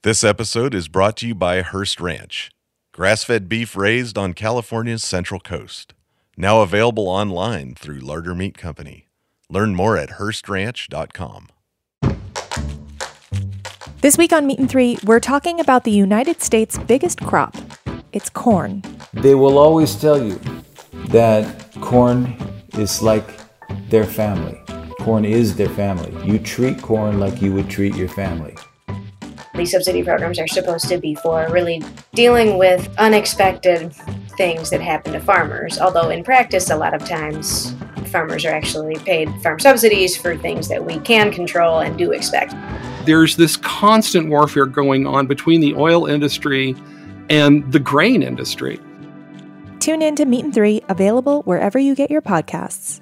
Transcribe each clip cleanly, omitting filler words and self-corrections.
This episode is brought to you by Hearst Ranch, grass-fed beef raised on California's Central Coast. Now available online through Larder Meat Company. Learn more at HearstRanch.com. This week on Meat and Three, we're talking about the United States' biggest crop. It's corn. They will always tell you that corn is like their family. Corn is their family. You treat corn like you would treat your family. These subsidy programs are supposed to be for really dealing with unexpected things that happen to farmers, although in practice, a lot of times, farmers are actually paid farm subsidies for things that we can control and do expect. There's this constant warfare going on between the oil industry and the grain industry. Tune in to Meat and Three, available wherever you get your podcasts.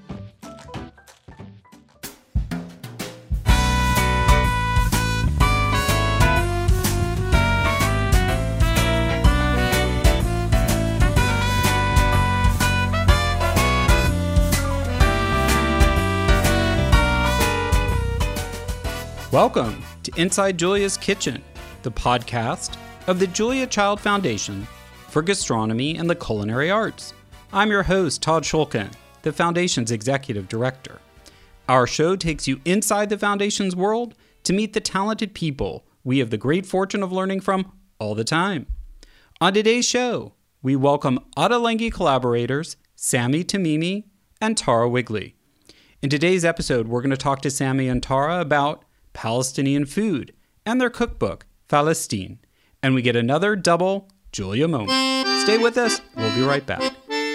Welcome to Inside Julia's Kitchen, the podcast of the Julia Child Foundation for Gastronomy and the Culinary Arts. I'm your host, Todd Schulken, the Foundation's Executive Director. Our show takes you inside the Foundation's world to meet the talented people we have the great fortune of learning from all the time. On today's show, we welcome Ottolenghi collaborators Sammy Tamimi and Tara Wigley. In today's episode, we're going to talk to Sammy and Tara about Palestinian food and their cookbook, Falastine. And we get another double Julia moment. Stay with us. We'll be right back.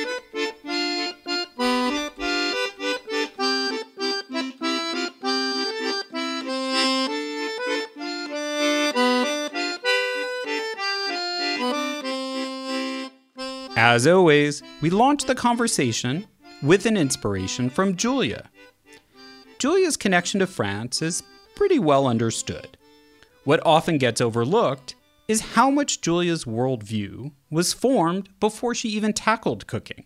As always, we launch the conversation with an inspiration from Julia. Julia's connection to France is pretty well understood. What often gets overlooked is how much Julia's worldview was formed before she even tackled cooking.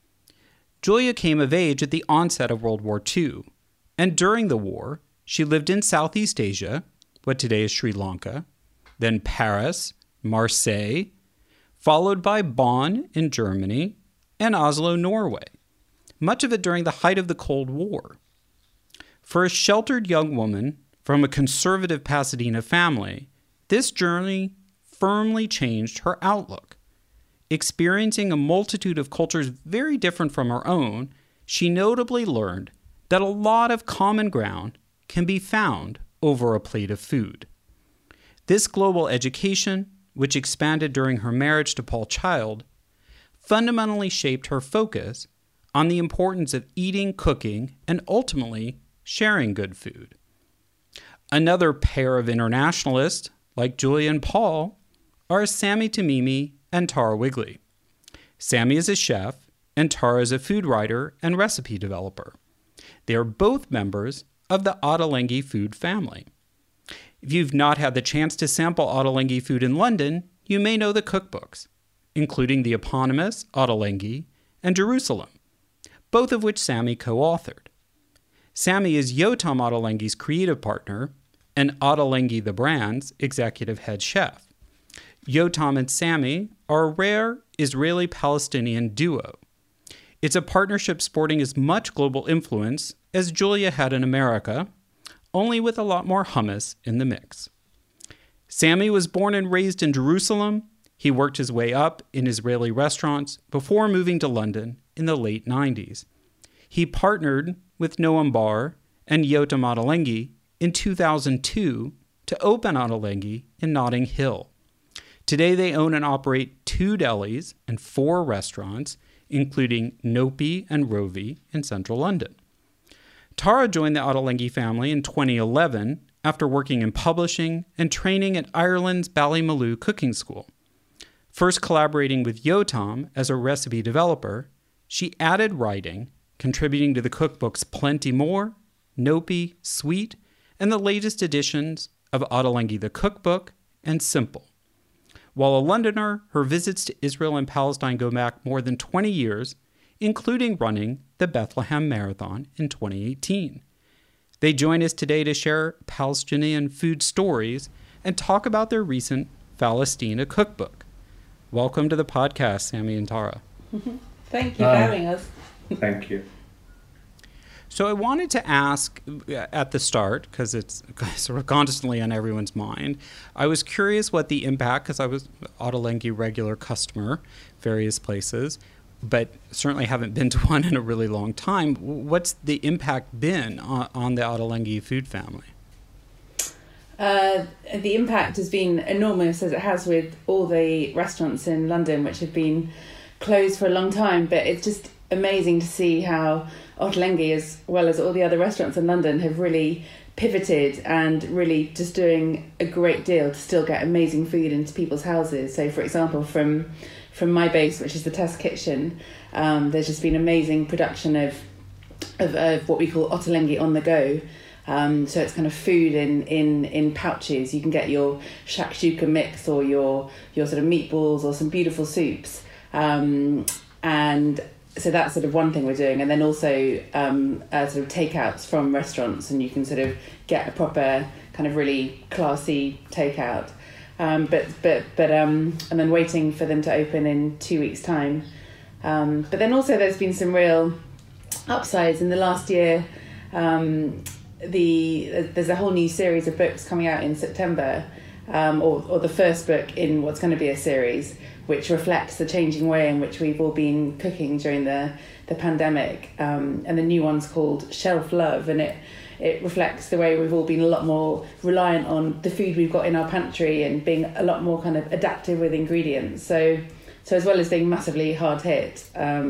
Julia came of age at the onset of World War II, and during the war, she lived in Southeast Asia, what today is Sri Lanka, then Paris, Marseille, followed by Bonn in Germany, and Oslo, Norway, much of it during the height of the Cold War. For a sheltered young woman from a conservative Pasadena family, this journey firmly changed her outlook. Experiencing a multitude of cultures very different from her own, she notably learned that a lot of common ground can be found over a plate of food. This global education, which expanded during her marriage to Paul Child, fundamentally shaped her focus on the importance of eating, cooking, and ultimately sharing good food. Another pair of internationalists, like Julia and Paul, are Sammy Tamimi and Tara Wigley. Sammy is a chef, and Tara is a food writer and recipe developer. They are both members of the Ottolenghi food family. If you've not had the chance to sample Ottolenghi food in London, you may know the cookbooks, including the eponymous Ottolenghi and Jerusalem, both of which Sammy co-authored. Sammy is Yotam Ottolenghi's creative partner and Ottolenghi the brand's executive head chef. Yotam and Sammy are a rare Israeli-Palestinian duo. It's a partnership sporting as much global influence as Julia had in America, only with a lot more hummus in the mix. Sammy was born and raised in Jerusalem. He worked his way up in Israeli restaurants before moving to London in the late 90s. He partnered with Noam Bar and Yotam Ottolenghi in 2002 to open Ottolenghi in Notting Hill. Today they own and operate 2 delis and 4 restaurants, including Nopi and Rovi in central London. Tara joined the Ottolenghi family in 2011 after working in publishing and training at Ireland's Ballymaloe Cooking School. First collaborating with Yotam as a recipe developer, she added writing, contributing to the cookbooks Plenty More, Nopi, Sweet, and the latest editions of Ottolenghi the Cookbook and Simple. While a Londoner, her visits to Israel and Palestine go back more than 20 years, including running the Bethlehem Marathon in 2018. They join us today to share Palestinian food stories and talk about their recent Falastina cookbook. Welcome to the podcast, Sammy and Tara. Thank you for having us. Thank you. So I wanted to ask at the start, because it's sort of constantly on everyone's mind, I was curious what the impact, because I was Ottolenghi regular customer, various places, but certainly haven't been to one in a really long time. What's the impact been on the Ottolenghi food family? The impact has been enormous, as it has with all the restaurants in London, which have been closed for a long time. But it's just amazing to see how Ottolenghi, as well as all the other restaurants in London, have really pivoted and really just doing a great deal to still get amazing food into people's houses. So, for example, from my base, which is the Test Kitchen, there's just been amazing production of what we call Ottolenghi on the go. So it's kind of food in pouches. You can get your shakshuka mix or your sort of meatballs or some beautiful soups. And so that's sort of one thing we're doing. And then also sort of takeouts from restaurants, and you can sort of get a proper kind of really classy takeout. And then waiting for them to open in 2 weeks' time. But then also there's been some real upsides in the last year. There's a whole new series of books coming out in September, or the first book in what's going to be a series, which reflects the changing way in which we've all been cooking during the pandemic. And the new one's called Shelf Love, and it reflects the way we've all been a lot more reliant on the food we've got in our pantry and being a lot more kind of adaptive with ingredients. So as well as being massively hard hit,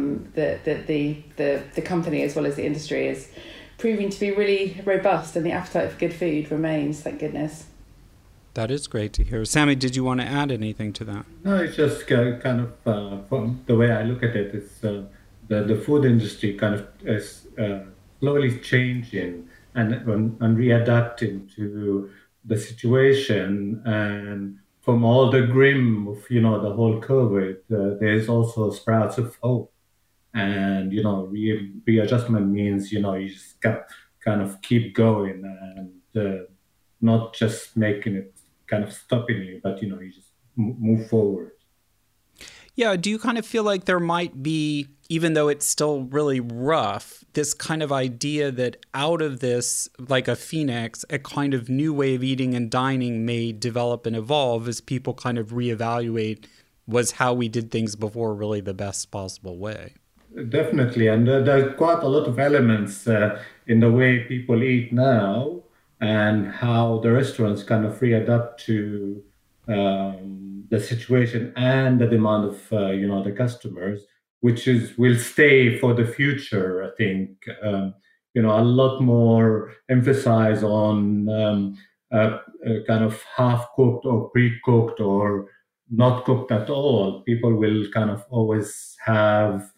the company as well as the industry is proving to be really robust, and the appetite for good food remains, thank goodness. That is great to hear. Sammy, did you want to add anything to that? No, it's just kind of from the way I look at it, it's the food industry kind of is slowly changing and readapting to the situation. And from all the grim of the whole COVID, there's also sprouts of hope. And readjustment means you just kind of keep going and not just making it kind of stopping you, but you just move forward. Yeah, do you kind of feel like there might be, even though it's still really rough, this kind of idea that out of this, like a phoenix, a kind of new way of eating and dining may develop and evolve as people kind of reevaluate, was how we did things before really the best possible way? Definitely, and there's quite a lot of elements in the way people eat now, and how the restaurants kind of readapt to the situation and the demand of the customers, which will stay for the future. I think a lot more emphasis on kind of half cooked or pre-cooked or not cooked at all. People will kind of always have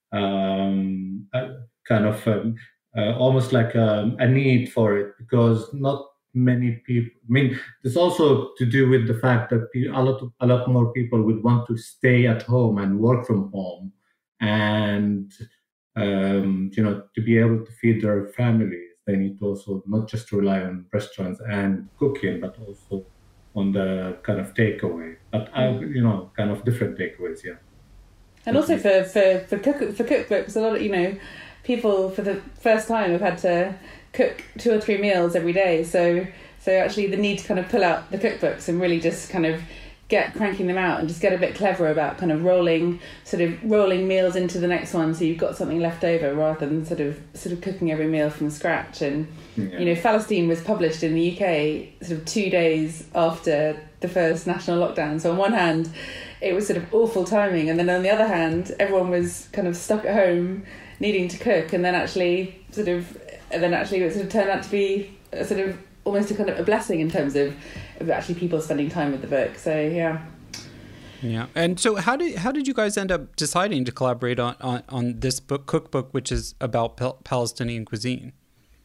almost like a need for it, because not many people. I mean, it's also to do with the fact that a lot more people would want to stay at home and work from home, and to be able to feed their families, they need to also not just rely on restaurants and cooking, but also on the kind of takeaway. But kind of different takeaways, yeah. And also for cookbooks, a lot of people for the first time have had to cook 2 or 3 meals every day. So actually the need to kind of pull out the cookbooks and really just kind of get cranking them out and just get a bit clever about kind of rolling meals into the next one, so you've got something left over rather than sort of cooking every meal from scratch. And Falastina was published in the UK sort of 2 days after the first national lockdown. So on one hand, it was sort of awful timing, and then on the other hand, everyone was kind of stuck at home needing to cook, and then actually it sort of turned out to be a sort of almost a kind of a blessing in terms of actually people spending time with the book. So yeah. And so how did you guys end up deciding to collaborate on this cookbook, which is about Palestinian cuisine?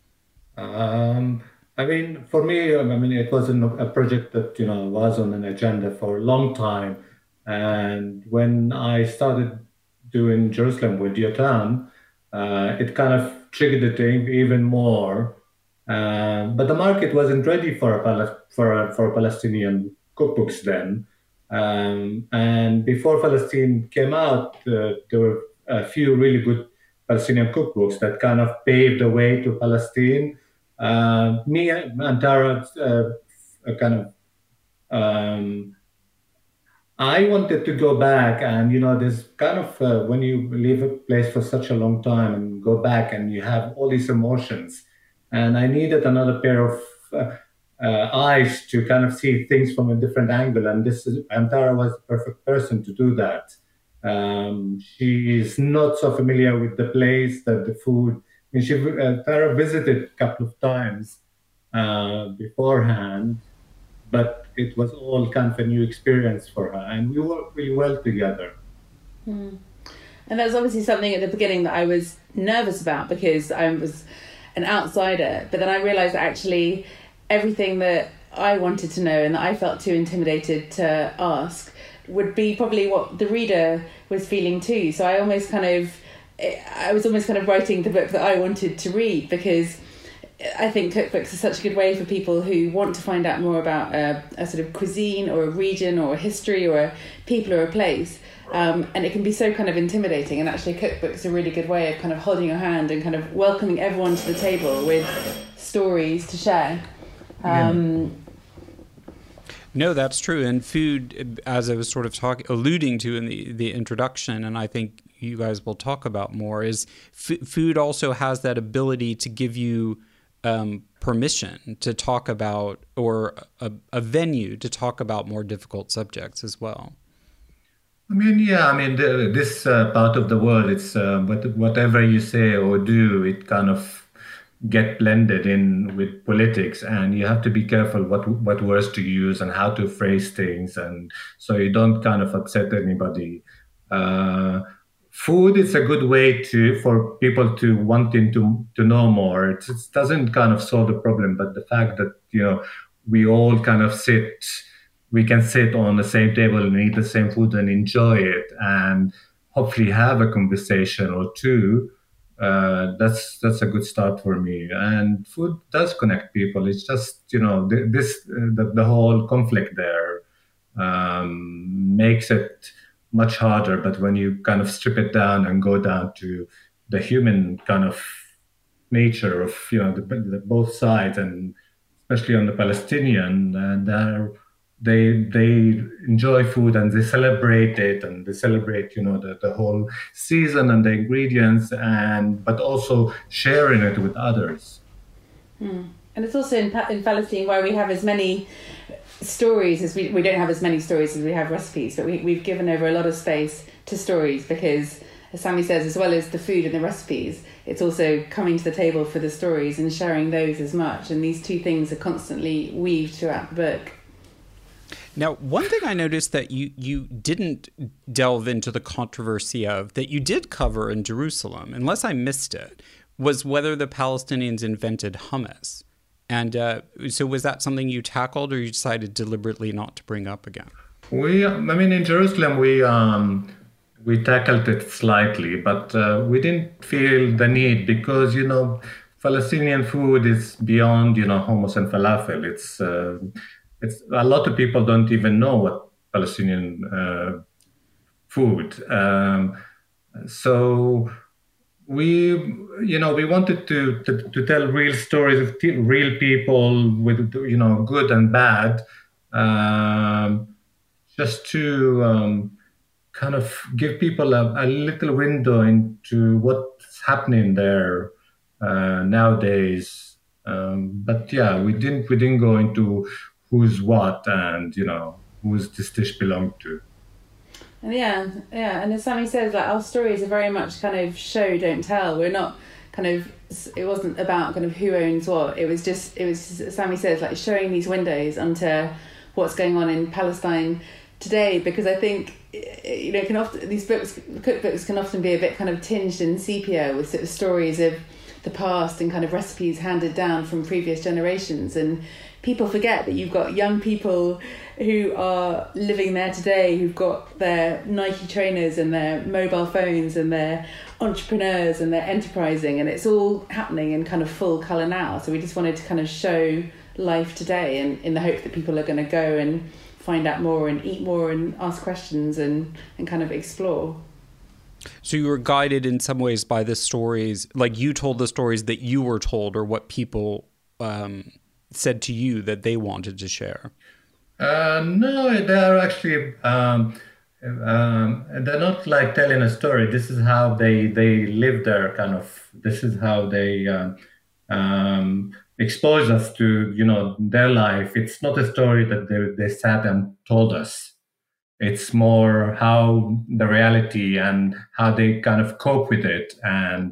I mean, for me, it was a project that was on an agenda for a long time. And when I started doing Jerusalem with Yotam, it kind of triggered it even more. But the market wasn't ready for Palestinian cookbooks then. And before Palestine came out, there were a few really good Palestinian cookbooks that kind of paved the way to Palestine. Me and Tara kind of I wanted to go back, and there's kind of when you leave a place for such a long time and go back, and you have all these emotions, and I needed another pair of eyes to kind of see things from a different angle, and Tara was the perfect person to do that. She is not so familiar with the place, the food. I mean, Tara visited a couple of times beforehand, but it was all kind of a new experience for her, and we worked really well together. And that was obviously something at the beginning that I was nervous about because I was an outsider, but then I realised that actually everything that I wanted to know and that I felt too intimidated to ask would be probably what the reader was feeling too. So I was almost kind of writing the book that I wanted to read, because I think cookbooks are such a good way for people who want to find out more about a sort of cuisine or a region or a history or a people or a place. And it can be so kind of intimidating, and actually cookbooks are a really good way of kind of holding your hand and kind of welcoming everyone to the table with stories to share. No, that's true. And food, as I was sort of alluding to in the introduction, and I think you guys will talk about more, is food also has that ability to give you permission to talk about, or a venue to talk about more difficult subjects as well. This part of the world, it's whatever you say or do, it kind of get blended in with politics, and you have to be careful what words to use and how to phrase things, and so you don't kind of upset anybody. Food is a good way for people to wanting to know more. It doesn't kind of solve the problem, but the fact that we all kind of we can sit on the same table and eat the same food and enjoy it, and hopefully have a conversation or two. That's a good start for me. And food does connect people. It's just the whole conflict there makes it much harder. But when you kind of strip it down and go down to the human kind of nature of the both sides, and especially on the Palestinian, and they enjoy food and they celebrate it, and they celebrate the whole season and the ingredients, but also sharing it with others. And it's also in Palestine where we have as many stories as we don't have as many stories as we have recipes, but we've given over a lot of space to stories, because as Sami says, as well as the food and the recipes, it's also coming to the table for the stories and sharing those as much, and these two things are constantly weaved throughout the book. Now, one thing I noticed that you didn't delve into the controversy of, that you did cover in Jerusalem, unless I missed it, was whether the Palestinians invented hummus. And so was that something you tackled, or you decided deliberately not to bring up again? In Jerusalem, we tackled it slightly, but we didn't feel the need, because, Palestinian food is beyond, hummus and falafel. It's a lot of people don't even know what Palestinian food. So we wanted to tell real stories of real people with good and bad, just to kind of give people a little window into what's happening there nowadays. But yeah, we didn't go into who's what and who's this dish belong to. And and as Sami says, like, our stories are very much kind of show, don't tell. We're not it wasn't about kind of who owns what. It was just, as Sami says, like showing these windows onto what's going on in Palestine today, because I think cookbooks can often be a bit kind of tinged in sepia with sort of stories of the past and kind of recipes handed down from previous generations. And people forget that you've got young people who are living there today, who've got their Nike trainers and their mobile phones and their entrepreneurs and they're enterprising, and it's all happening in kind of full colour now. So we just wanted to kind of show life today, and in the hope that people are going to go and find out more and eat more and ask questions and kind of explore. So you were guided in some ways by the stories, like you told the stories that you were told, or what people said to you that they wanted to share? No, they're actually they're not like telling a story. This is how they live their kind of. This is how they expose us to their life. It's not a story that they sat and told us. It's more how the reality and how they kind of cope with it, and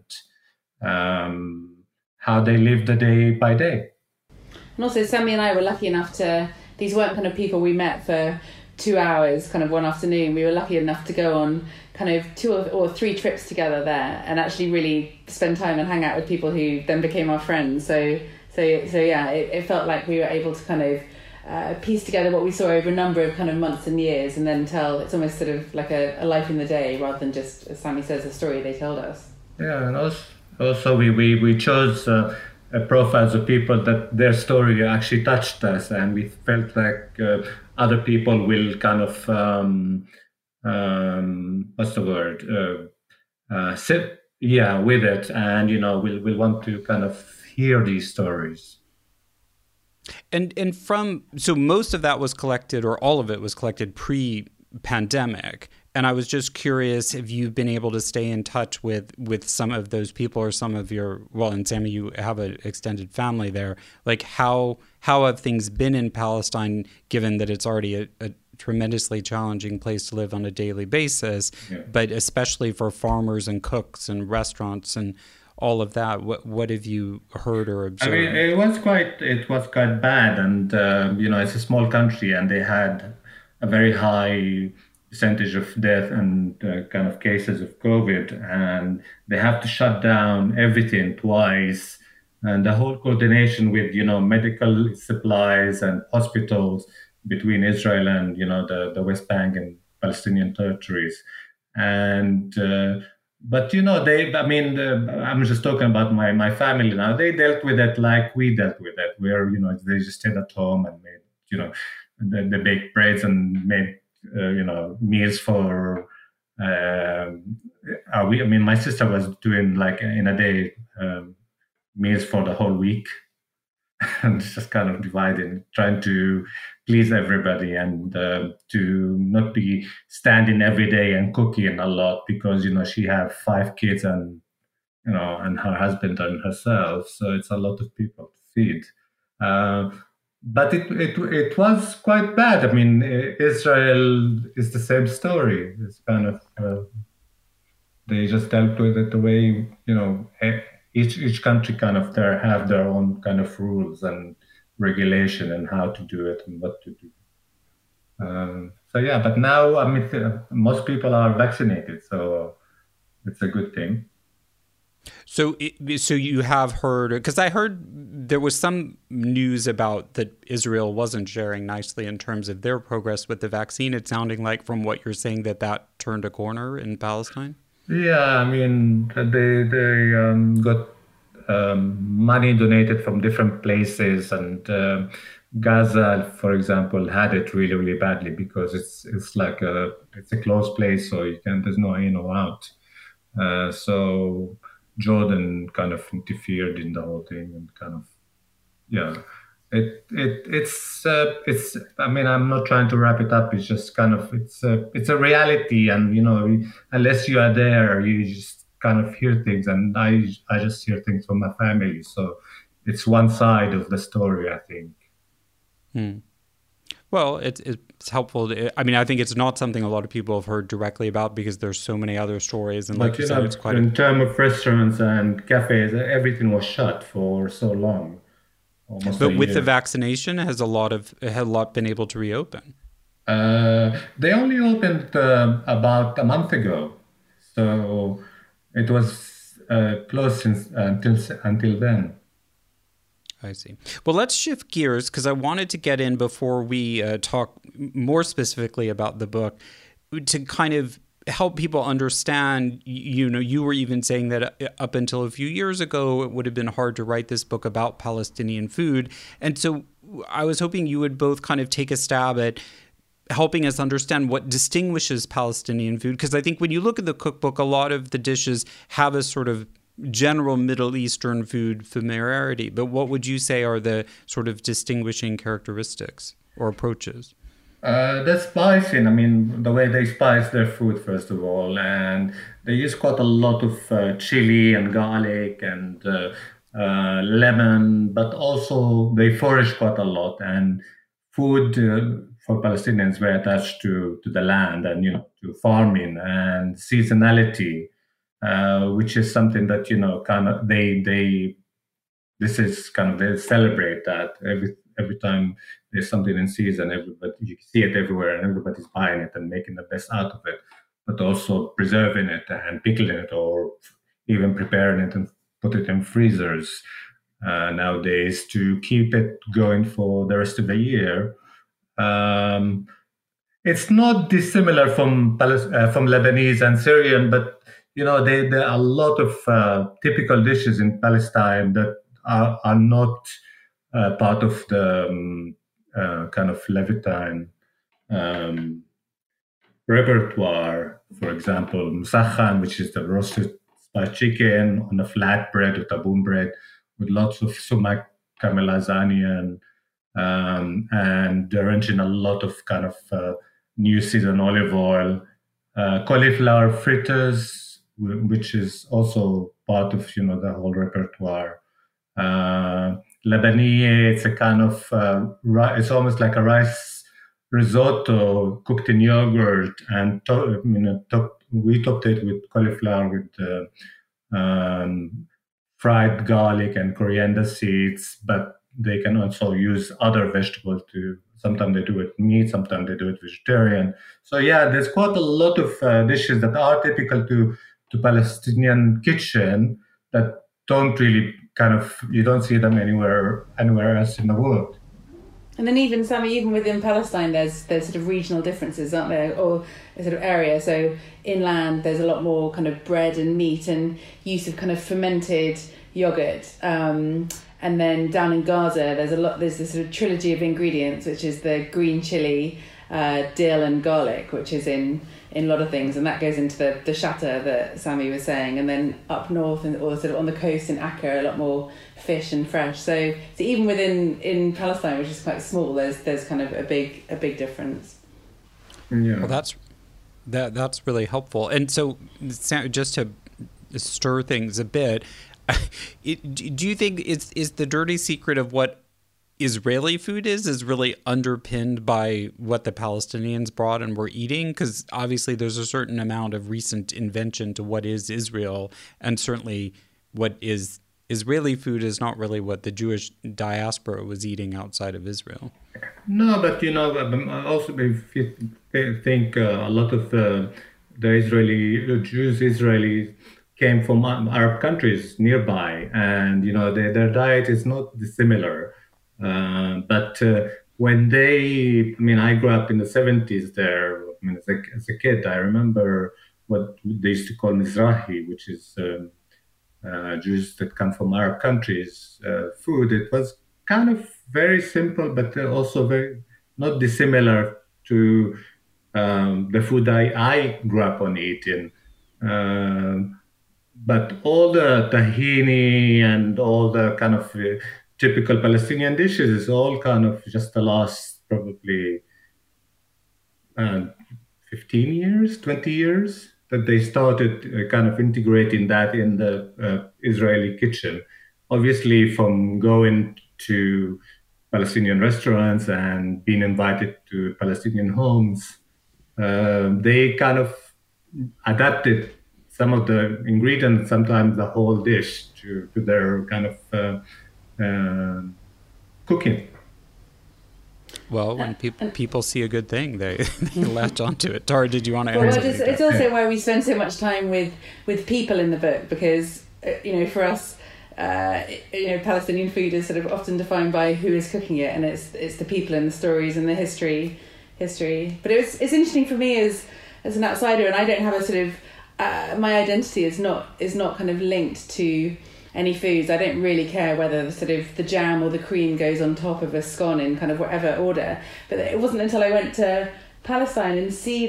how they live the day by day. And also, Sammy and I were lucky enough to. These weren't kind of people we met for 2 hours, kind of one afternoon. We were lucky enough to go on kind of 2 or 3 trips together there, and actually really spend time and hang out with people who then became our friends. So yeah, it felt like we were able to kind of piece together what we saw over a number of kind of months and years, and then tell. It's almost sort of like a life in the day, rather than just, as Sammy says, a story they told us. Yeah, and also we chose profiles of people that their story actually touched us, and we felt like other people will kind of what's the word sit with it, and we'll want to kind of hear these stories. And so most of that was collected, or all of it was collected pre-pandemic. And I was just curious if you've been able to stay in touch with some of those people, or some of your, and Sammy, you have an extended family there. Like how have things been in Palestine, given that it's already a tremendously challenging place to live on a daily basis, but especially for farmers and cooks and restaurants and all of that. What have you heard or observed? I mean, it was quite bad, and it's a small country, and they had a very high percentage of death and kind of cases of COVID, and they have to shut down everything twice, and the whole coordination with medical supplies and hospitals between Israel and the West Bank and Palestinian territories, and but I'm just talking about my family now. They dealt with it like we dealt with it, where they just stayed at home and made they baked breads and made meals for my sister was doing like in a day meals for the whole week, and just kind of dividing, trying to please everybody, and to not be standing every day and cooking a lot, because she have 5 kids and and her husband and herself, so it's a lot of people to feed. But it was quite bad. I mean, Israel is the same story. It's kind of they just dealt with it the way each country kind of have their own kind of rules and regulation and how to do it and what to do. But now most people are vaccinated, so it's a good thing. So you have heard, because I heard there was some news about that Israel wasn't sharing nicely in terms of their progress with the vaccine. It's sounding like, from what you're saying, that turned a corner in Palestine. Yeah, I mean, they got money donated from different places, and Gaza, for example, had it really, really badly, because it's like it's a closed place, so there's no in or out. So Jordan kind of interfered in the whole thing, and kind of, it's I mean, I'm not trying to wrap it up. It's just kind of, it's a reality, and unless you are there, you just kind of hear things, and I just hear things from my family. So it's one side of the story, I think. Well, it's helpful. I think it's not something a lot of people have heard directly about, because there's so many other stories. And like you said, it's quite... In terms of restaurants and cafes, everything was shut for so long. But with the vaccination, has a lot been able to reopen? They only opened about a month ago. So it was closed until then. I see. Well, let's shift gears because I wanted to get in before we talk more specifically about the book to kind of help people understand. You were even saying that up until a few years ago, it would have been hard to write this book about Palestinian food. And so I was hoping you would both kind of take a stab at helping us understand what distinguishes Palestinian food. Because I think when you look at the cookbook, a lot of the dishes have a sort of general Middle Eastern food familiarity. But what would you say are the sort of distinguishing characteristics or approaches? The spicing, I mean, the way they spice their food, first of all. And they use quite a lot of chili and garlic and lemon, but also they forage quite a lot. And food for Palestinians very attached to the land and, to farming and seasonality. Which is something that kind of they celebrate that every time there's something in season, everybody, you see it everywhere and everybody's buying it and making the best out of it, but also preserving it and pickling it or even preparing it and put it in freezers nowadays to keep it going for the rest of the year. It's not dissimilar from Lebanese and Syrian, but there are a lot of typical dishes in Palestine that are not part of the kind of Levantine repertoire. For example, musakhan, which is the roasted spiced chicken on a flat bread or taboon bread with lots of sumac, caramelized onion, and drenched in a lot of kind of new seasoned olive oil, cauliflower fritters, which is also part of the whole repertoire. Labaniye, it's a kind of it's almost like a rice risotto cooked in yogurt, and we topped it with cauliflower with fried garlic and coriander seeds. But they can also use other vegetables too. Sometimes they do it meat, sometimes they do it vegetarian. So yeah, there's quite a lot of dishes that are typical to Palestinian kitchen that don't really you don't see them anywhere else in the world. And then even within Palestine, there's sort of regional differences, aren't there, or a sort of area. So inland, there's a lot more kind of bread and meat and use of kind of fermented yogurt. And then down in Gaza, there's this sort of trilogy of ingredients, which is the green chili, dill and garlic, which is in a lot of things, and that goes into the shatter that Sami was saying. And then up north or sort of on the coast in Acre, a lot more fish and fresh. So even in Palestine, which is quite small, there's kind of a big difference. Yeah. Well, that's really helpful. And so just to stir things a bit, do you think is the dirty secret of what Israeli food is really underpinned by what the Palestinians brought and were eating? Because obviously there's a certain amount of recent invention to what is Israel, and certainly what is Israeli food is not really what the Jewish diaspora was eating outside of Israel. No, but also if you think a lot of the Israelis came from Arab countries nearby, and their diet is not dissimilar. But when I grew up in the 70s there. As a kid, I remember what they used to call Mizrahi, which is Jews that come from Arab countries. Food. It was kind of very simple, but also very not dissimilar to the food I grew up on eating. But all the tahini and all the kind of typical Palestinian dishes is all kind of just the last probably 15 years, 20 years that they started kind of integrating that in the Israeli kitchen. Obviously, from going to Palestinian restaurants and being invited to Palestinian homes, they kind of adapted some of the ingredients, sometimes the whole dish, to their kind of cooking. Well, when people see a good thing, they latch onto it. Tara, did you want to add Well, something? it's also why we spend so much time with people in the book, because for us, Palestinian food is sort of often defined by who is cooking it, and it's the people and the stories and the history. But it's interesting for me as an outsider, and I don't have a sort of my identity is not kind of linked to any foods. I don't really care whether the jam or the cream goes on top of a scone in kind of whatever order. But it wasn't until I went to Palestine and see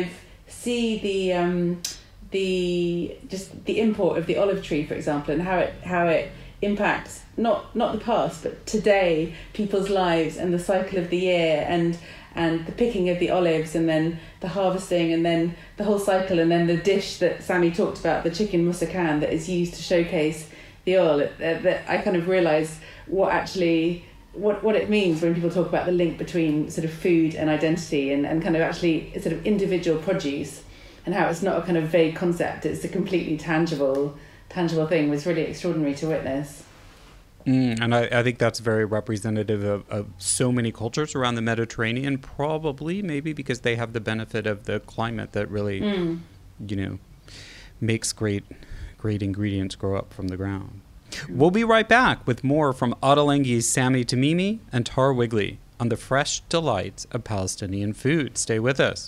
the import of the olive tree, for example, and how it impacts not the past but today, people's lives, and the cycle of the year, and the picking of the olives, and then the harvesting, and then the whole cycle, and then the dish that Sammy talked about, the chicken moussaka, that is used to showcase the oil. That I kind of realised what it means when people talk about the link between sort of food and identity, and kind of actually sort of individual produce, and how it's not a kind of vague concept, it's a completely tangible thing, was really extraordinary to witness. And I think that's very representative of so many cultures around the Mediterranean, probably maybe because they have the benefit of the climate that really, makes great ingredients grow up from the ground. We'll be right back with more from Ottolenghi's Sami Tamimi and Tara Wigley on the fresh delights of Palestinian food. Stay with us.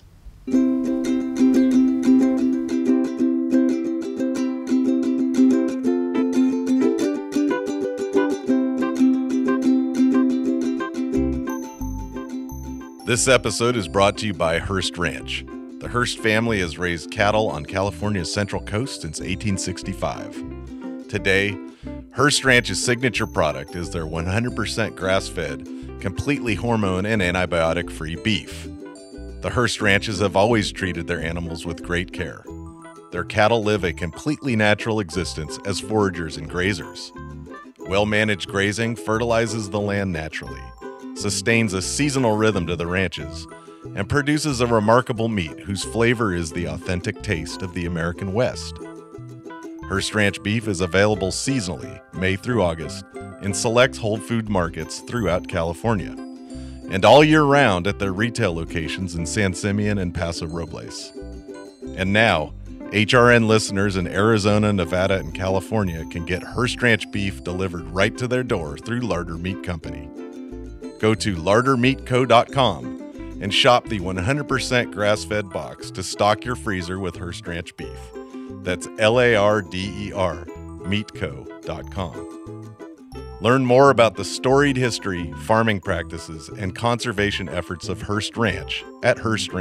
This episode is brought to you by Hearst Ranch. The Hearst family has raised cattle on California's Central Coast since 1865. Today, Hearst Ranch's signature product is their 100% grass-fed, completely hormone and antibiotic-free beef. The Hearst Ranches have always treated their animals with great care. Their cattle live a completely natural existence as foragers and grazers. Well-managed grazing fertilizes the land naturally, sustains a seasonal rhythm to the ranches, and produces a remarkable meat whose flavor is the authentic taste of the American West. Hearst Ranch beef is available seasonally, May through August, in select whole food markets throughout California, and all year round at their retail locations in San Simeon and Paso Robles. And now, HRN listeners in Arizona, Nevada, and California can get Hearst Ranch beef delivered right to their door through Larder Meat Company. Go to lardermeatco.com and shop the 100% grass-fed box to stock your freezer with Hearst Ranch beef. That's LARDER, meatco.com. Learn more about the storied history, farming practices, and conservation efforts of Hearst Ranch at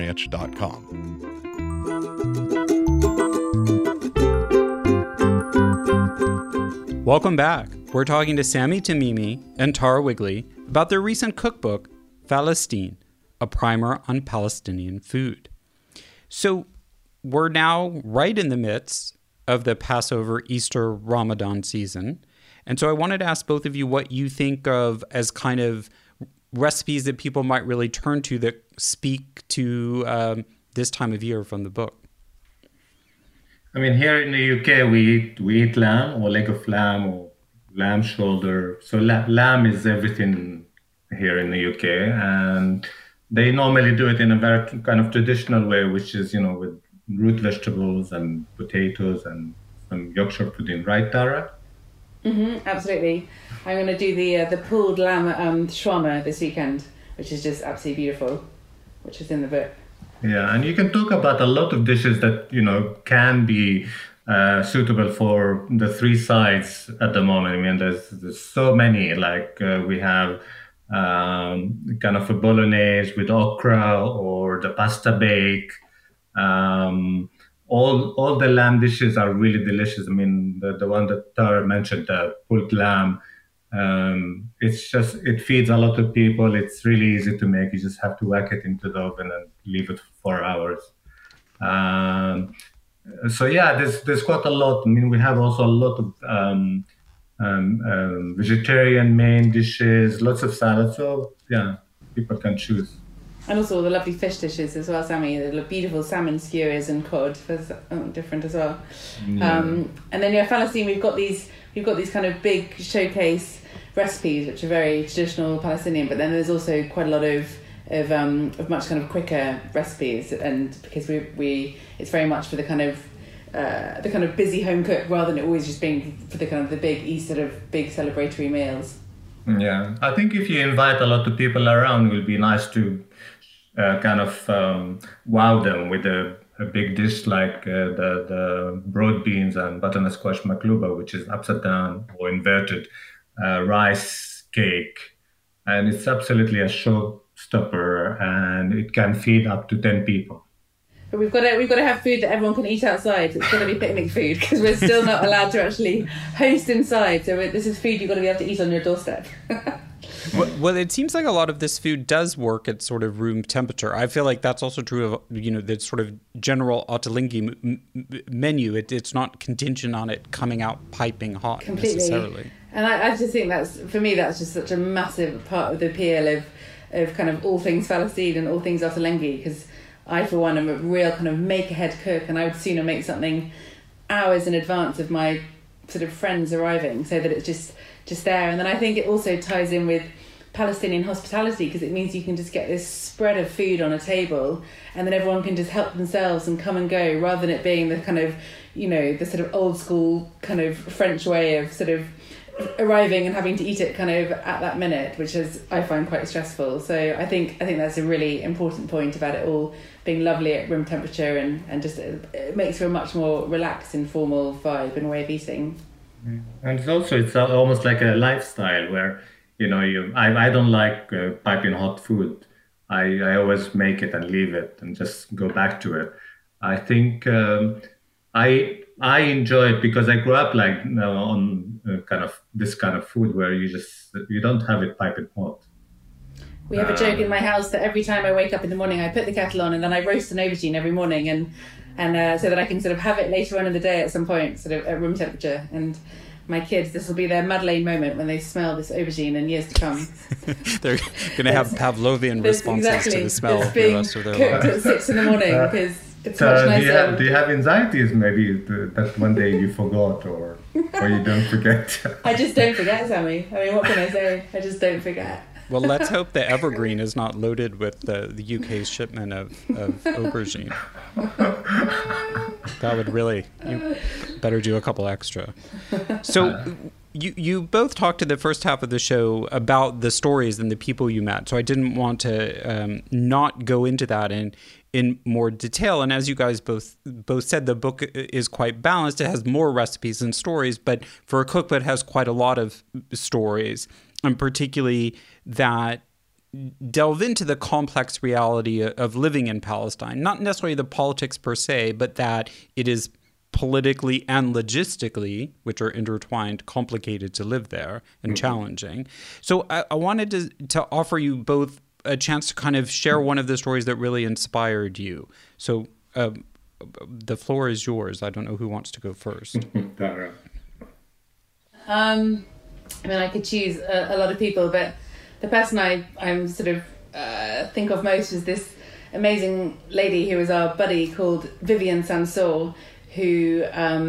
hearstranch.com. Welcome back. We're talking to Sami Tamimi and Tara Wigley about their recent cookbook, Falastine, a primer on Palestinian food. So we're now right in the midst of the Passover, Easter, Ramadan season. And so I wanted to ask both of you what you think of as kind of recipes that people might really turn to that speak to this time of year from the book. I mean, here in the UK, we eat lamb or leg of lamb or lamb shoulder. So lamb is everything here in the UK, and they normally do it in a very kind of traditional way, which is, with root vegetables and potatoes and some Yorkshire pudding, right, Tara? Mm-hmm, absolutely. I'm going to do the pulled lamb shawarma this weekend, which is just absolutely beautiful, which is in the book. Yeah, and you can talk about a lot of dishes that, can be suitable for the three sides at the moment. I mean, there's so many, like we have kind of a bolognese with okra, or the pasta bake. All the lamb dishes are really delicious. I mean, the one that Tara mentioned, the pulled lamb, it feeds a lot of people. It's really easy to make. You just have to whack it into the oven and leave it for 4 hours. So yeah, there's quite a lot. I mean, we have also a lot of vegetarian main dishes, lots of salads. So yeah, people can choose. And also the lovely fish dishes as well, Sammy. The beautiful salmon skewers and cod, different as well. Yeah. And then Falastine, we've got these kind of big showcase recipes which are very traditional Palestinian, but then there's also quite a lot of much kind of quicker recipes, and because we it's very much for the kind of the kind of busy home cook rather than it always just being for the kind of the big celebratory meals. Yeah, I think if you invite a lot of people around, it will be nice to kind of wow them with a big dish like the broad beans and butternut squash makluba, which is upside down or inverted rice cake. And it's absolutely a showstopper, and it can feed up to 10 people. But we've got to have food that everyone can eat outside. It's got to be picnic food because we're still not allowed to actually host inside. So this is food you've got to be able to eat on your doorstep. Well, it seems like a lot of this food does work at sort of room temperature. I feel like that's also true of, the sort of general Ottolenghi menu. It's not contingent on it coming out piping hot completely. Necessarily. And I just think that's just such a massive part of the appeal of kind of all things Palestine and all things Ottolenghi, because I, for one, am a real kind of make-ahead cook, and I would sooner make something hours in advance of my sort of friends arriving so that it's just there. And then I think it also ties in with Palestinian hospitality because it means you can just get this spread of food on a table and then everyone can just help themselves and come and go rather than it being the kind of, the sort of old school kind of French way of sort of arriving and having to eat it kind of at that minute, which is I find quite stressful. So I think that's a really important point about it all being lovely at room temperature and just it makes for a much more relaxed, informal vibe and way of eating. And it's almost like a lifestyle where I don't like piping hot food. I always make it and leave it and just go back to it. I think I enjoy it because I grew up on kind of this kind of food where you don't have it piping hot. We have a joke in my house that every time I wake up in the morning, I put the kettle on and then I roast an aubergine every morning, and so that I can sort of have it later on in the day at some point, sort of at room temperature. And my kids, this will be their Madeleine moment when they smell this aubergine in years to come. They're going to have Pavlovian responses to the smell for the rest of their lives. Cooked at 6 a.m. because it's much nicer. Do you have anxieties maybe that one day you forgot or you don't forget? I just don't forget, Sammy. I mean, what can I say? I just don't forget. Well, let's hope the Evergreen is not loaded with the UK's shipment of aubergine. That would really, you better do a couple extra. So you both talked in the first half of the show about the stories and the people you met. So I didn't want to not go into that in more detail. And as you guys both said, the book is quite balanced. It has more recipes and stories, but for a cookbook, it has quite a lot of stories, and particularly that delve into the complex reality of living in Palestine. Not necessarily the politics per se, but that it is politically and logistically, which are intertwined, complicated to live there and challenging. So I wanted to offer you both a chance to kind of share one of the stories that really inspired you. So the floor is yours. I don't know who wants to go first. I mean, I could choose a lot of people, but the person I'm sort of think of most is this amazing lady who was our buddy called Vivian Sansour, who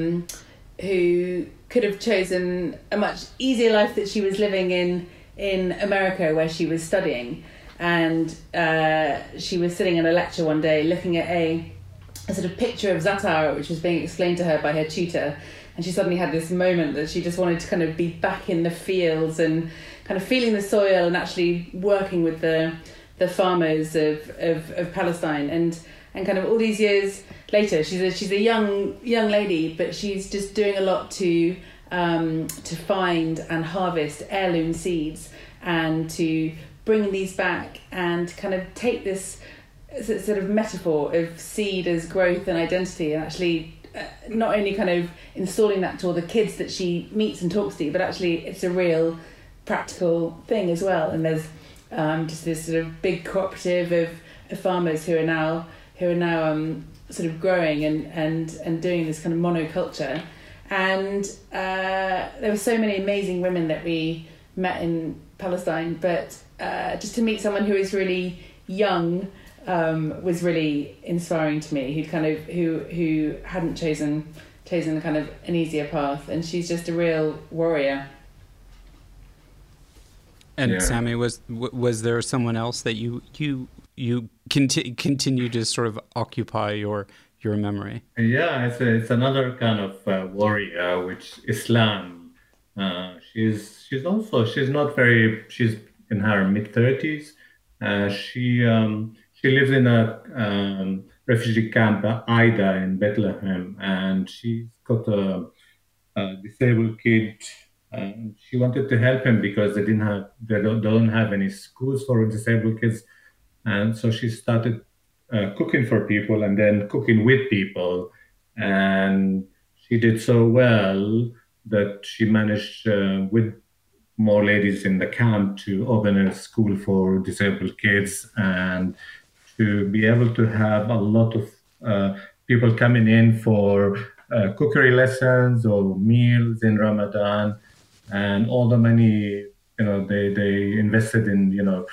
could have chosen a much easier life that she was living in America where she was studying. And she was sitting in a lecture one day looking at a sort of picture of Zatar, which was being explained to her by her tutor. And she suddenly had this moment that she just wanted to kind of be back in the fields and kind of feeling the soil and actually working with the farmers of Palestine. And kind of all these years later, she's a young lady, but she's just doing a lot to find and harvest heirloom seeds and to bring these back and kind of take this sort of metaphor of seed as growth and identity and actually not only kind of installing that to all the kids that she meets and talks to, but actually it's a real practical thing as well. And there's just this sort of big cooperative of farmers who are now sort of growing and doing this kind of monoculture. And there were so many amazing women that we met in Palestine, but just to meet someone who is really young was really inspiring to me. Who hadn't chosen kind of an easier path, and she's just a real warrior. And yeah. Sammy, was there someone else that you continue to sort of occupy your your memory? Yeah, it's another kind of warrior, which Islam. She's not very. She's in her mid-30s. She lives in a refugee camp, Aida, in Bethlehem, and she's got a disabled kid. And she wanted to help him because they don't have any schools for disabled kids, and so she started cooking for people and then cooking with people, and she did so well that she managed with more ladies in the camp to open a school for disabled kids and to be able to have a lot of people coming in for cookery lessons or meals in Ramadan, and all the money they invested in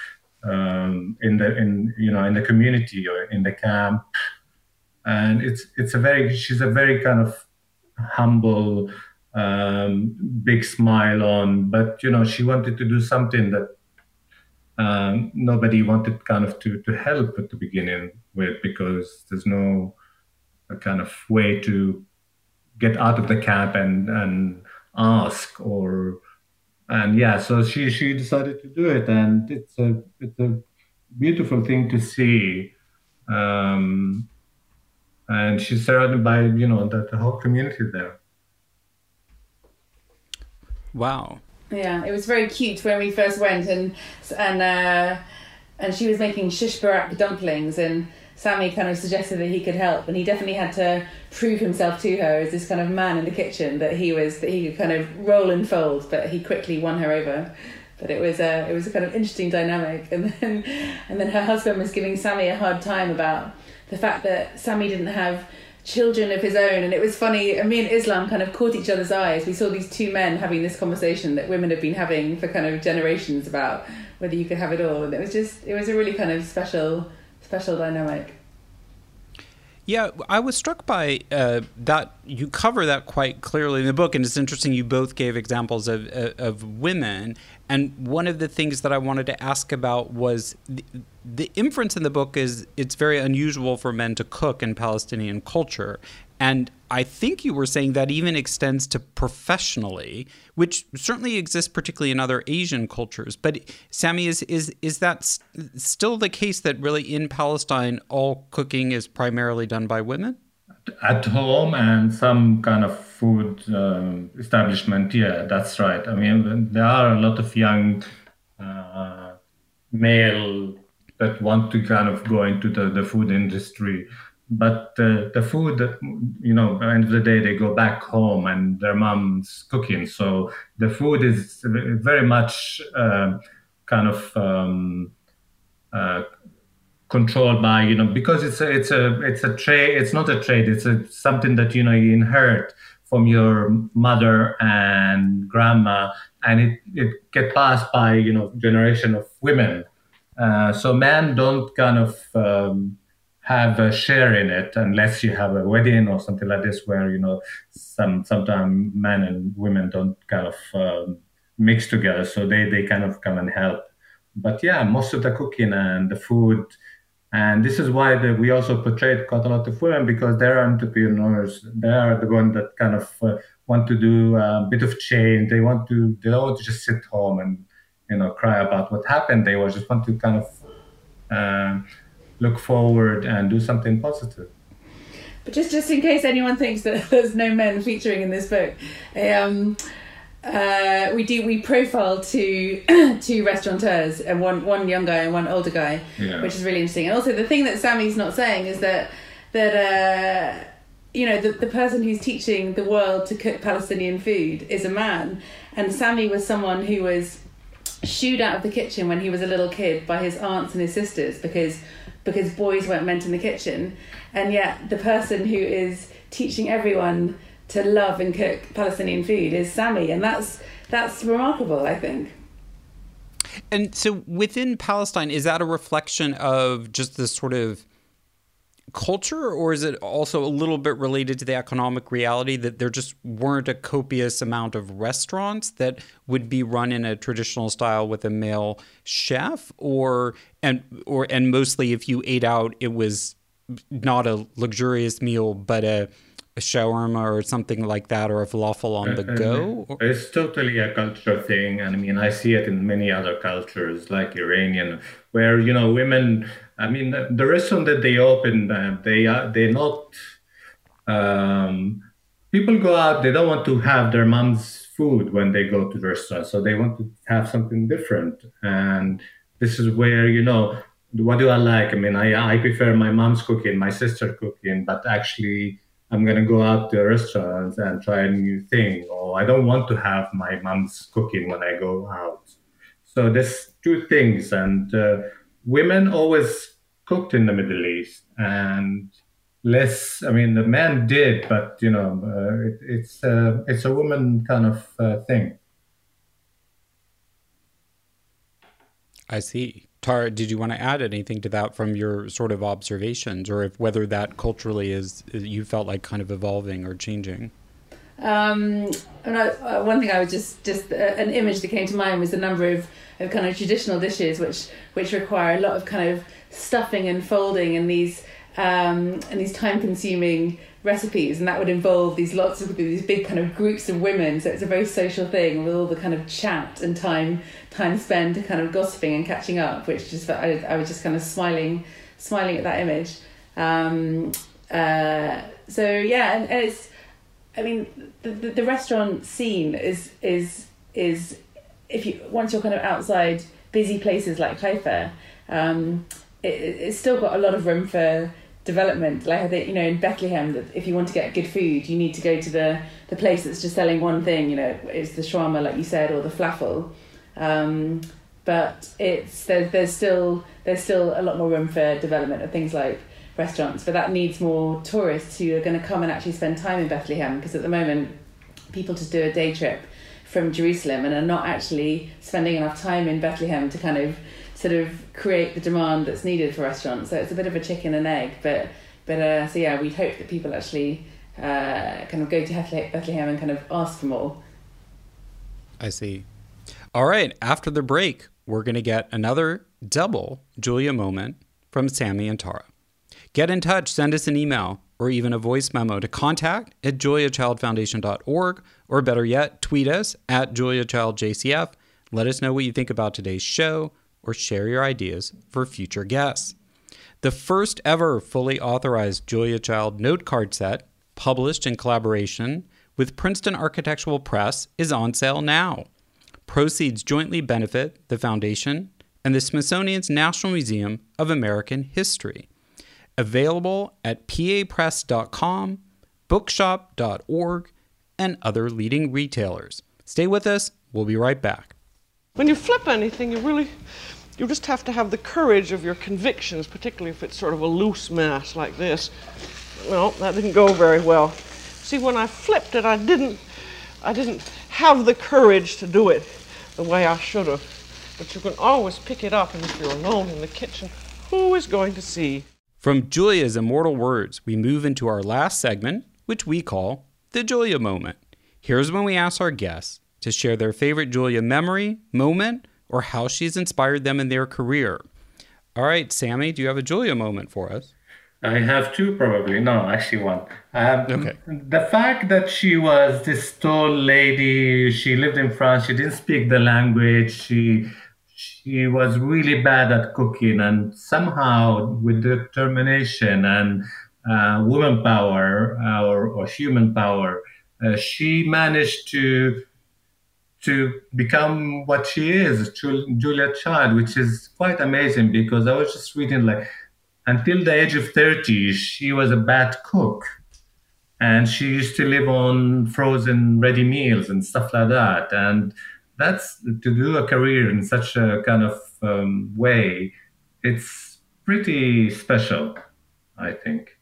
in the community or in the camp, and she's a very kind of humble, big smile on, but she wanted to do something that nobody wanted kind of to help at the beginning with, because there's no kind of way to get out of the camp and ask so she decided to do it, and it's a beautiful thing to see, and she's surrounded by the whole community there. Wow. Yeah, it was very cute when we first went, and she was making shish barak dumplings, and Sami kind of suggested that he could help, and he definitely had to prove himself to her as this kind of man in the kitchen that he could kind of roll and fold, but he quickly won her over. But it was a kind of interesting dynamic, and then her husband was giving Sami a hard time about the fact that Sami didn't have children of his own, and it was funny. And me and Islam kind of caught each other's eyes. We saw these two men having this conversation that women have been having for kind of generations about whether you could have it all, and it was a really kind of special dynamic. Yeah, I was struck by that. You cover that quite clearly in the book, and it's interesting you both gave examples of women. And one of the things that I wanted to ask about was the inference in the book is it's very unusual for men to cook in Palestinian culture. And I think you were saying that even extends to professionally, which certainly exists particularly in other Asian cultures. But Sami, is that still the case that really in Palestine all cooking is primarily done by women? At home and some kind of food establishment, yeah, that's right. I mean, there are a lot of young male that want to kind of go into the food industry. But the food, at the end of the day, they go back home and their mom's cooking. So the food is very much kind of controlled by, because it's a trade. It's not a trade. It's something that you inherit from your mother and grandma, and it get passed by generation of women. So men don't kind of have a share in it unless you have a wedding or something like this, where sometimes men and women don't kind of mix together, so they kind of come and help. But yeah, most of the cooking and the food, and this is why we also portrayed quite a lot of women, because they're entrepreneurs. They are the ones that kind of want to do a bit of change. They don't want to just sit home and cry about what happened. They just want to kind of look forward and do something positive. But just in case anyone thinks that there's no men featuring in this book, we profile two restaurateurs, and one young guy and one older guy, which is really interesting. And also the thing that Sami's not saying is that the person who's teaching the world to cook Palestinian food is a man, and Sami was someone who was shooed out of the kitchen when he was a little kid by his aunts and his sisters because boys weren't meant in the kitchen, and yet the person who is teaching everyone to love and cook Palestinian food is Sami, and that's remarkable, I think. And so within Palestine, is that a reflection of just this sort of culture, or is it also a little bit related to the economic reality that there just weren't a copious amount of restaurants that would be run in a traditional style with a male chef, and mostly if you ate out, it was not a luxurious meal, but a shawarma or something like that, or a falafel on the go? It's totally a culture thing. And I mean, I see it in many other cultures, like Iranian, where, women, I mean, the restaurant that they open, they're not, people go out, they don't want to have their mom's food when they go to the restaurant. So they want to have something different. And this is where, what do I like? I mean, I prefer my mom's cooking, my sister cooking, but actually I'm going to go out to restaurants and try a new thing. Or I don't want to have my mom's cooking when I go out. So there's two things. And women always cooked in the Middle East, and less, I mean, the man did, but, it's a woman kind of thing. I see. Tara, did you want to add anything to that from your sort of observations, or whether that culturally you felt like kind of evolving or changing? One thing I would just an image that came to mind was the number of kind of traditional dishes which require a lot of kind of stuffing and folding and these time-consuming recipes, and that would involve these big kind of groups of women. So it's a very social thing with all the kind of chat and time spent kind of gossiping and catching up, which just I was just kind of smiling at that image. So yeah, and it's, I mean, the restaurant scene is if you once you're kind of outside busy places like Haifa, it's still got a lot of room for development. Like I think, in Bethlehem, that if you want to get good food, you need to go to the place that's just selling one thing. It's the shawarma, like you said, or the falafel. But there's still a lot more room for development of things like restaurants. But that needs more tourists who are going to come and actually spend time in Bethlehem, because at the moment people just do a day trip from Jerusalem and are not actually spending enough time in Bethlehem to kind of sort of create the demand that's needed for restaurants. So it's a bit of a chicken and egg, but so yeah, we hope that people actually kind of go to Bethlehem and kind of ask for more. I see. All right, after the break, we're going to get another double Julia moment from Sammy and Tara. Get in touch, send us an email or even a voice memo to contact@juliachildfoundation.org, or better yet, tweet us @JuliaChildJCF. Let us know what you think about today's show, or share your ideas for future guests. The first ever fully authorized Julia Child note card set, published in collaboration with Princeton Architectural Press, is on sale now. Proceeds jointly benefit the Foundation and the Smithsonian's National Museum of American History. Available at papress.com, bookshop.org, and other leading retailers. Stay with us. We'll be right back. When you flip anything, you just have to have the courage of your convictions, particularly if it's sort of a loose mass like this. Well, that didn't go very well. See, when I flipped it, I didn't have the courage to do it the way I should have. But you can always pick it up, and if you're alone in the kitchen, who is going to see? From Julia's immortal words, we move into our last segment, which we call the Julia Moment. Here's when we ask our guests to share their favorite Julia memory, moment, or how she's inspired them in their career. All right, Sammy, do you have a Julia moment for us? I have two, probably. No, actually one. Okay. The fact that she was this tall lady, she lived in France, she didn't speak the language, she was really bad at cooking, and somehow with determination and woman power or human power, she managed to become what she is, Julia Child, which is quite amazing, because I was just reading, like, until the age of 30, she was a bad cook. And she used to live on frozen ready meals and stuff like that. And that's, to do a career in such a kind of way, it's pretty special, I think.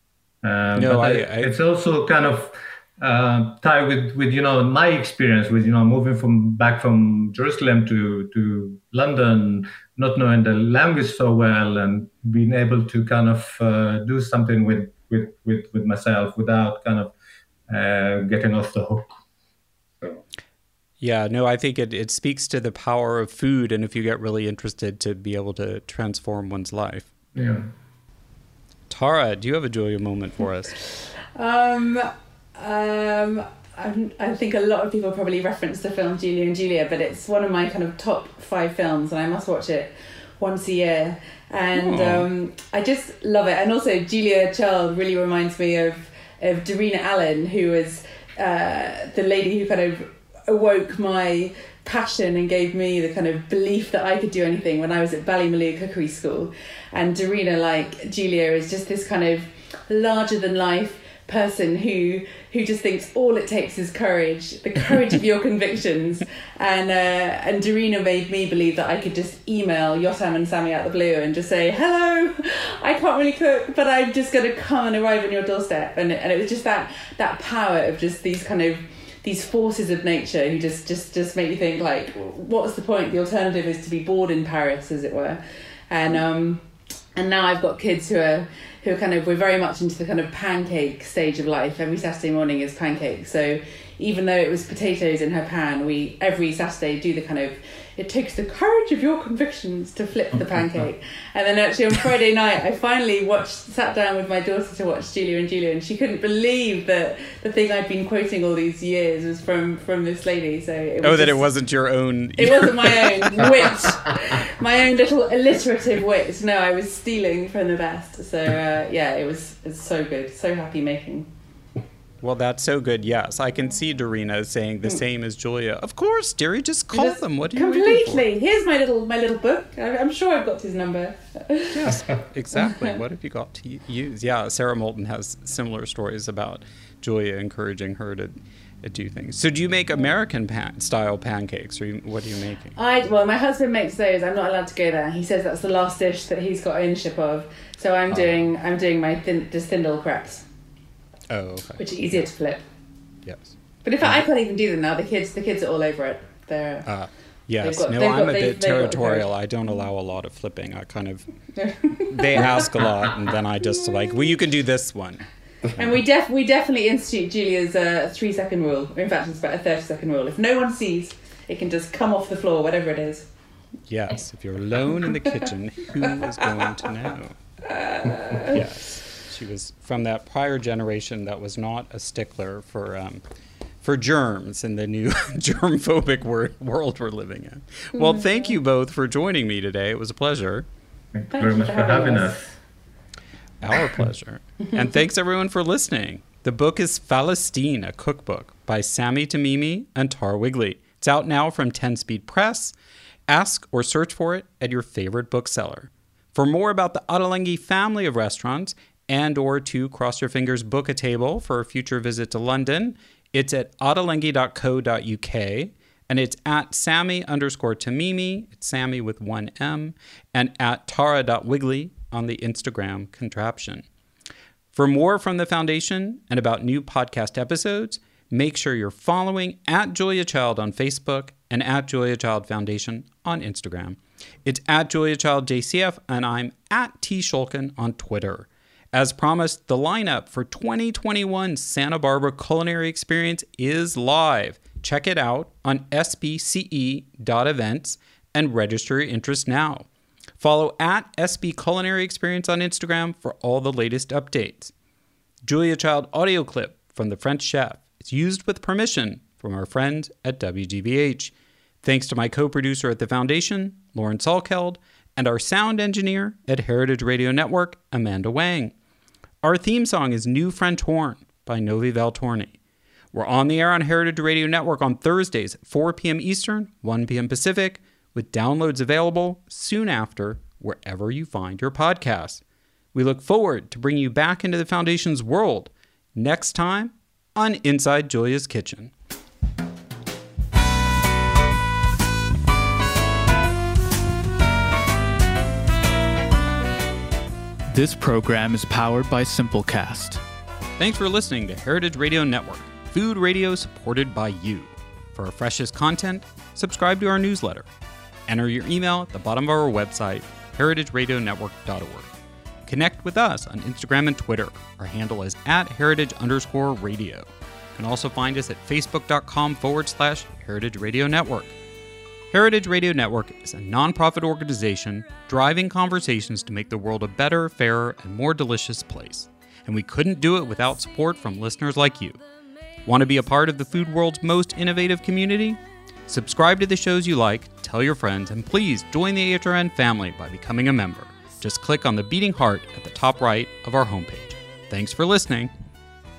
It's also kind of tied with my experience with moving back from Jerusalem to London, not knowing the language so well, and being able to kind of do something with myself without kind of getting off the hook. So. Yeah, no, I think it speaks to the power of food, and if you get really interested, to be able to transform one's life. Yeah. Tara, do you have a Julia moment for us? I think a lot of people probably reference the film Julia and Julia, but it's one of my kind of top 5 films, and I must watch it once a year. And I just love it. And also, Julia Child really reminds me of Darina Allen, who was the lady who kind of awoke my passion and gave me the kind of belief that I could do anything when I was at Ballymaloe Cookery School. And Darina, like Julia, is just this kind of larger than life person who just thinks all it takes is courage, the courage of your convictions. And Darina made me believe that I could just email Yotam and Sammy out the blue and just say, hello, I can't really cook, but I'm just going to come and arrive on your doorstep. And it was just that power of just these forces of nature who just make you think, like, what's the point? The alternative is to be bored in Paris, as it were. And now I've got kids who are kind of, we're very much into the kind of pancake stage of life. Every Saturday morning is pancakes. So even though it was potatoes in her pan, we every Saturday do the kind of, it takes the courage of your convictions to flip the pancake. And then actually on Friday night, I finally sat down with my daughter to watch Julia and Julia, and she couldn't believe that the thing I'd been quoting all these years was from this lady. So it wasn't your own. It wasn't my own wit, my own little alliterative wit. No, I was stealing from the best. So it's so good. So happy making. Well, that's so good. Yes, I can see Darina saying the same as Julia. Of course, dearie, just call them. What are you waiting for? Completely. Here's my little book. I'm sure I've got his number. Yes, exactly. What have you got to use? Yeah, Sarah Moulton has similar stories about Julia encouraging her to do things. So do you make American style pancakes, or what are you making? Well, my husband makes those. I'm not allowed to go there. He says that's the last dish that he's got ownership of. So I'm doing my Thindle crepes. Oh, okay. Which are easier to flip. Yes. But in fact, I can't even do them now. The kids are all over it. They're yes. I'm a bit territorial. I don't allow a lot of flipping. I kind of they ask a lot, and then I just like, well, you can do this one. And we definitely institute Julia's 3-second rule. In fact, it's about a 30-second rule. If no one sees, it can just come off the floor, whatever it is. Yes. If you're alone in the kitchen, who is going to know? Yes. She was from that prior generation that was not a stickler for germs in the new germ-phobic world we're living in. Well, thank you both for joining me today. It was a pleasure. Thank you very much for having us. Our pleasure. And thanks, everyone, for listening. The book is Falastine, a cookbook by Sammy Tamimi and Tara Wigley. It's out now from 10 Speed Press. Ask or search for it at your favorite bookseller. For more about the Ottolenghi family of restaurants, and or to cross your fingers book a table for a future visit to London, it's at ottolenghi.co.uk, and it's at Sammy_Tamimi, it's Sammy with 1 M, and at Tara.Wigley on the Instagram contraption. For more from the Foundation and about new podcast episodes, make sure you're following at Julia Child on Facebook and at Julia Child Foundation on Instagram. It's at Julia Child JCF, and I'm at T. Shulkin on Twitter. As promised, the lineup for 2021 Santa Barbara Culinary Experience is live. Check it out on sbce.events and register your interest now. Follow at SB Culinary Experience on Instagram for all the latest updates. Julia Child audio clip from The French Chef is used with permission from our friends at WGBH. Thanks to my co-producer at the Foundation, Lauren Salkeld, and our sound engineer at Heritage Radio Network, Amanda Wang. Our theme song is New French Horn by Novi Valtorni. We're on the air on Heritage Radio Network on Thursdays at 4 p.m. Eastern, 1 p.m. Pacific, with downloads available soon after wherever you find your podcasts. We look forward to bringing you back into the Foundation's world next time on Inside Julia's Kitchen. This program is powered by Simplecast. Thanks for listening to Heritage Radio Network, food radio supported by you. For our freshest content, subscribe to our newsletter. Enter your email at the bottom of our website, heritageradionetwork.org. Connect with us on Instagram and Twitter. Our handle is @heritage_radio. You can also find us at facebook.com/Heritage Radio Network. Heritage Radio Network is a nonprofit organization driving conversations to make the world a better, fairer, and more delicious place. And we couldn't do it without support from listeners like you. Want to be a part of the food world's most innovative community? Subscribe to the shows you like, tell your friends, and please join the HRN family by becoming a member. Just click on the beating heart at the top right of our homepage. Thanks for listening.